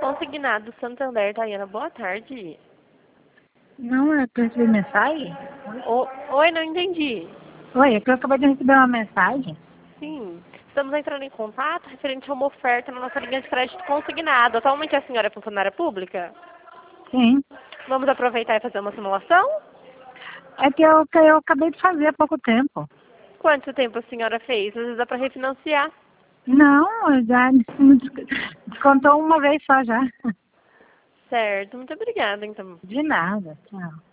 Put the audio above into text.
Consignado Santander, Tayana, boa tarde. Não, é que eu recebi mensagem? Oi, não entendi. Oi, é que eu acabei de receber uma mensagem. Sim, estamos entrando em contato referente a uma oferta na nossa linha de crédito consignado. Atualmente a senhora é funcionária pública? Sim. Vamos aproveitar e fazer uma simulação? É que eu acabei de fazer há pouco tempo. Quanto tempo a senhora fez? Às vezes dá para refinanciar. Não, eu já descontou uma vez só já. Certo, muito obrigada, então. De nada, tchau.